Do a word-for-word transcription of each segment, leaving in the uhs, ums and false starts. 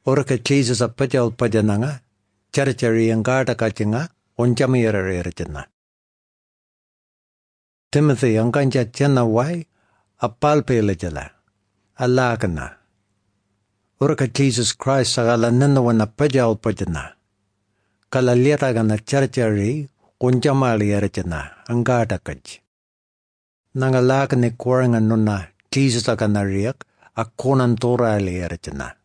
Oraka Jesus apajal pajananga, charchari angata kachinga, onchamirarajana. Timothy anganja chana wai, apalpelajala, alagana. Oraka Jesus Christ sagala nanawana pajal pajana. Kalaliragana charchari, onchamalirajana, angata kach. Nangalagane koranga nuna, Jesus aganariak, akonan toralirajana.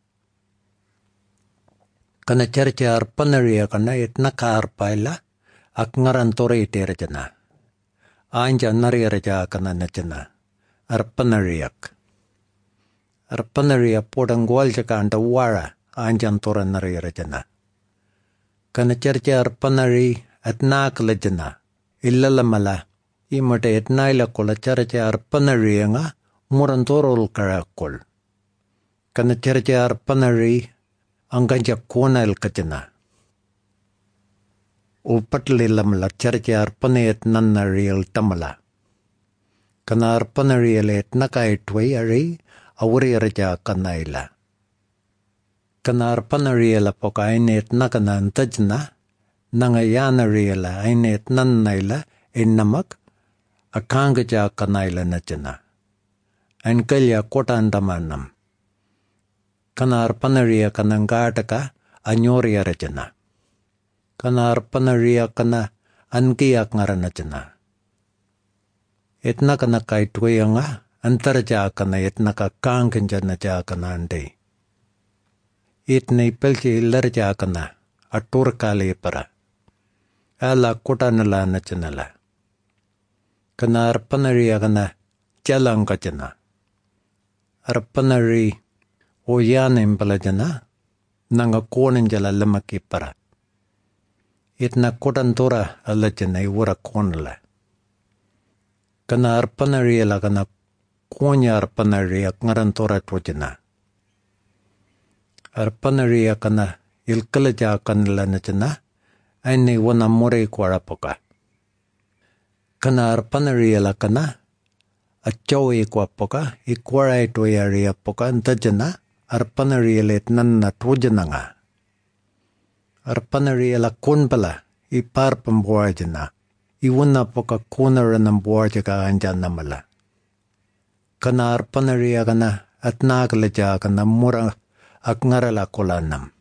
Kana charcha arpanaria kana itnaka arpaila ak ngaran tore iterjana. Anja nariraja kana nachana. Arpanariak. Arpanaria podangwal jaka anda wara anjan tora narirajana. Kana charcha arpanari atnak lajana. Illalamala imata itnaila kola charcha arpanaria nga murantorol karakol. Kana charcha arpanari anganja kona el kachana. Upatlilam la charcha arpane et nanna real tamala. Kana arpana real et naka etway ari awuri raja kanaila. Kana arpana real apoka ainet nakana antajna nangayana real ainet nannaila in namak akangaja kanaila nachana. Ankalya kota andamanam. Kana arpanaria kana ngataka anyoria rajana. Kana arpanaria kana ankiyak ngaranajana. Etna kana kaitwayanga antaraja kana etna ka kankanjana ja kana ande. Etna ipelchi illarja kana atur kali para. Ala kota nala nachanala. Kana arpanaria kana jalang kajana. Arpanari o yana impalajana, nanga konen jala lemaki para. Itna kotantora alajana iwara konala. Kana arpanaria la kana konya arpanaria ngarantora trojana. Arpanaria kana ilkalaja kanala nachana, aini wana more kwarapoka. Kana arpanaria la kana achawi kwapoka, ikwara ito yari poka antajana, arpanaria let nanna trojananga. Arpanaria la konpala, ipar pambuajana, iwana poka konaranam buajaka anjanamala. Kana arpanaria kana atnaglaja kana mura akngarala kolanam.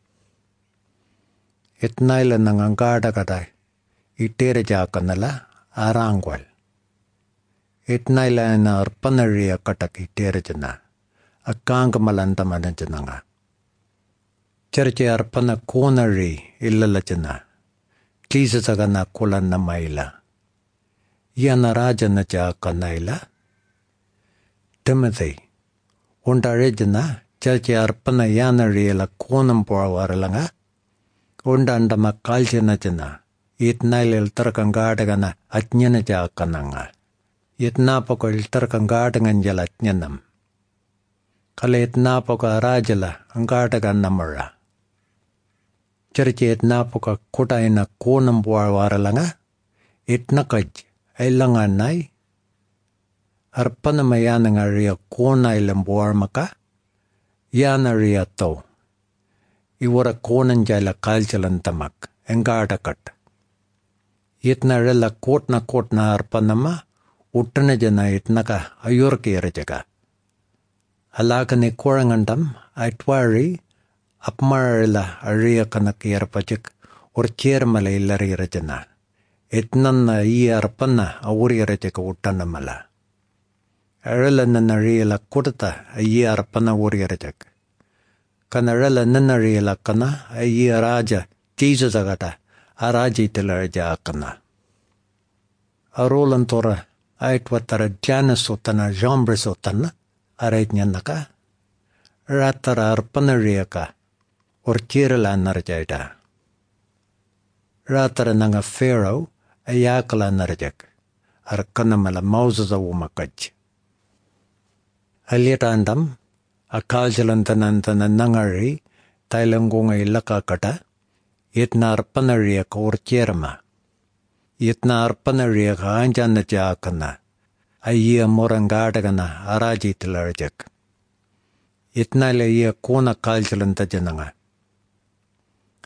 Itnaila nangangada kada, itereja kanala arangwal. Itnaila na arpanaria katak iterjana. Akang malantamanajana. Charche arpana konari illalajana. Jesus agana kolan namaila. Yana rajana ja kanaila. Timothy. Undarejana charche arpana yana riela konam porwaralanga. Undandama kaljana jana. Itnaila tarkangadagana ajnana ja kananga. Itna poko iltar kangada nganjalat nyanam. Kala itna poko rajala angada ganamara. Charche itna poko kota ina konam buar waralanga. Itna kaj ailanga nai. Arpana mayana nga ria kona ilam buar maka. Yana ria to. Iwara konan jala kaljalan tamak. Angada kat. Itna rela kotna kotna arpanama. Uttana jana itnaka ayorki rajaga. Alakane korangandam aitwari apmarila aria kanaki arpajik or chermala illari rajana. Itnanna i arpana awuri rajaka uttana mala. Arela nanariela kutata ayi arpana wuri rajak. Kanarela nanariela kana ayi raja Jesus agata araji tilaraja akana. Arolantora aitwatara Janus otana Jambres otana araitnyanaka ratara arpanariaka or kirala narjaida. Ratara nanga Pharaoh ayakala narjak arkanamala Moses awumakaj. Alietandam akaljalantanantana nangari tailangunga ilaka kata itna arpanariaka or kirama. Itna arpanaria anjana jakana. Ayya morangadagana araji tilarjak. Itna le iya kona kaljalanta jananga.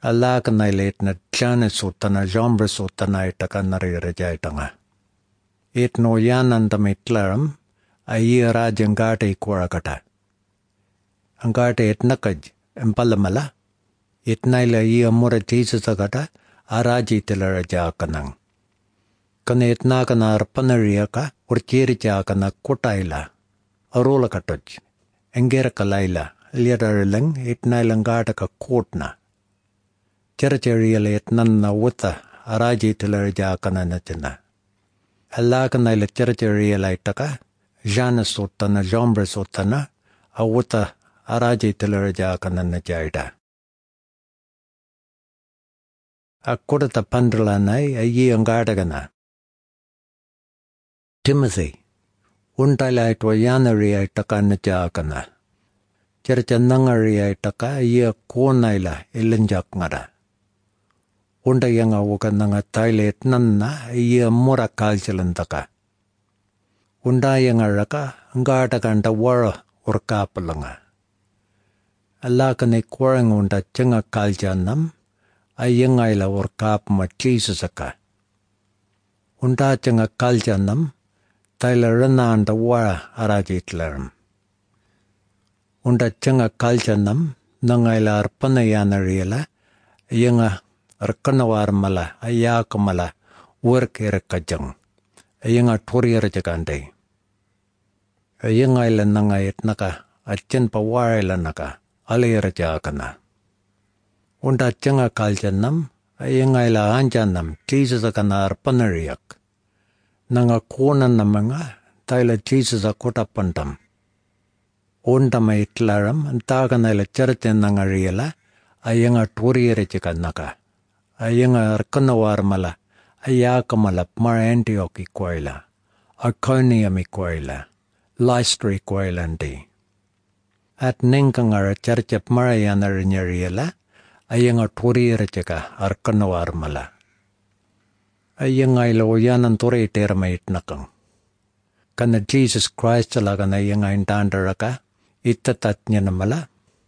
Alakanaila itna jane sutana jombre sutana itaka nariraja itanga. Itno yanandam itlaram ayi rajangata ikwarakata. Angata itnakaj empalamala itnaila iya mura tisasagata araji tilaraja kanang. Kana itnakana arpanariyaka urkirijakana kutaila arula katoj engera kalaila liadarilang itnailangata ka kotna. Chercheriyala itnanna wuta araji tilarajakana nachina. Alakanaila chercheriyala itaka jana sutana jombre sutana awuta araji tilarajakana najaida. Akudata pandralanai ayi angadagana. Timothy, untaila itwa yanariya itaka najakana. Chercha nangariya itaka iya kunaila ilanjak ngada. Unda yang awuka nanga taile itnanna iya mura kalchalantaka. Unda yang araka ngadaganda wara urkapalanga. Alakane kwarang unda chenga kaljanam ayangaila urkap ma Jesus-aka. Unda chenga kaljanam taila rana anda wara arajitlaram. Unda chenga kaljanam nangaila arpana yanariyala ayanga arkanawar mala ayakamala workera kajang ayanga toriyara jagande. Ayangaila nangayat naka atchen pawaila naka alayara jagana. Unda chenga kaljanam ayangaila anjanam Jesus-akana arpanariyak. Nanga kona namanga taila Jesus-akota pandam. Undama itlaram antaganaila charten nangariyala ayanga toriyara jaganaka. Ayanga arkanawar mala ayakamala mara Antioch ikwaila. Iconium ikwaila. Lystra ikwailandi. At ningkangara charchap mara yanarinyariyala ayanga toriyara jaga arkanawar mala. Ayanga ila uyanan tori terma itnakang. Kana Jesus Christ alagana ayanga intandaraka itatatnya namala.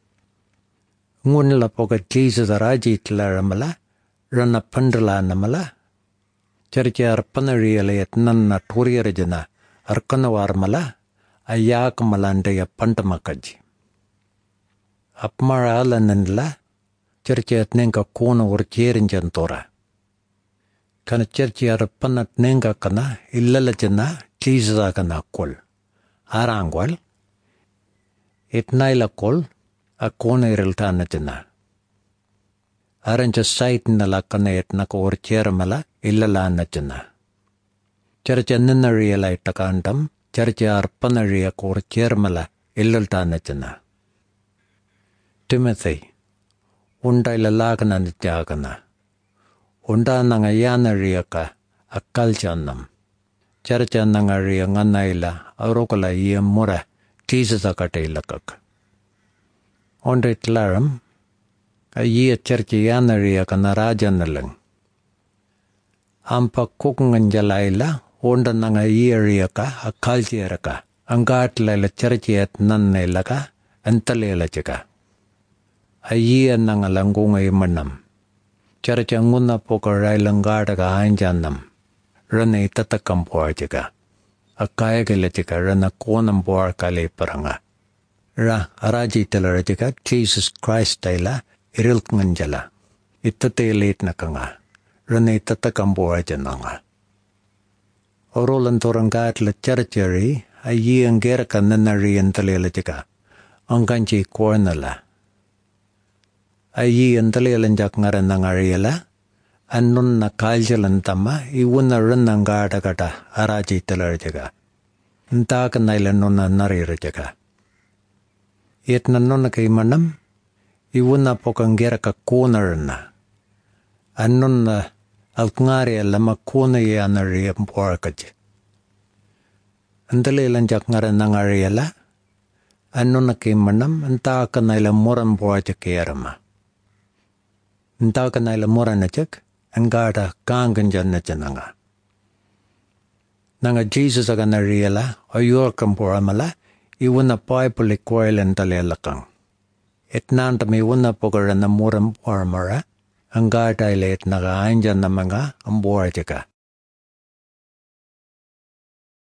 Ngunila poka Jesus araji itlara mala. Rana pandala namala. Charcha arpanariyala yatnanna toriyara jana arkanawar mala. Ayakamalandaya pantamakaji. Apmara alananla. Charcha atnenga kona urcherin jantora. Kana charcha arpanat nenga kana illala jana Jesus-akana kol. Arangwal. Itnaila kol akona iriltana jana. Aranja sait nalakana itnaka urcheramala illala jana. Charcha ninariyala itakandam. Charcha arpanariya urchermala illaltana jana. Timothy, unda ilalakana nijagana. Unda nanga yanariyaka akaljanam. Charcha nangariya nganaila arokala iya mura Jesus-akata ilakak. Unda itlaram iya charcha yanariyaka narajanalang. Ampa kukunganjalaila unda nanga iyariyaka akaljeraka. Angatlaila charcha atnanailaka antalela jaga. Ayiya nanga langunga imanam. Charcha nguna pokarailangadaga anjanam. Rana itatakampuar jaga. Akayagala jaga rana konampuar kale paranga. Ra araji talara jaga Jesus Christ taila irilkanganjala. Itatailit na kanga. Rana itatakampuar jananga. Orolan torangat la charchari ayi angeraka nanari antalela jaga. Angkanchi kornala. Ayi antalelanjak ngaran nangariyala. Annun na kaljalantama iwuna ranangada kata araji talar jaga. Ntaka naila nuna narira jaga. Yetna nuna kaimanam iwuna pokangeraka konarana. Annun na alkngariya lama kona yanariya mpuarkaj. Antalelanjak ngaran nangariyala. Annun na kaimanam ntaka naila moran puarjakayarama. Ntaka naila moranajak. Angada kanganjan na jananga. Nanga Jesus agana riyala ayor kampuramala iwana paipuli koilan talelakang. Etnanta mi wana pogara na muram paramara Angata ilet naga anjan namanga ambuarjaka.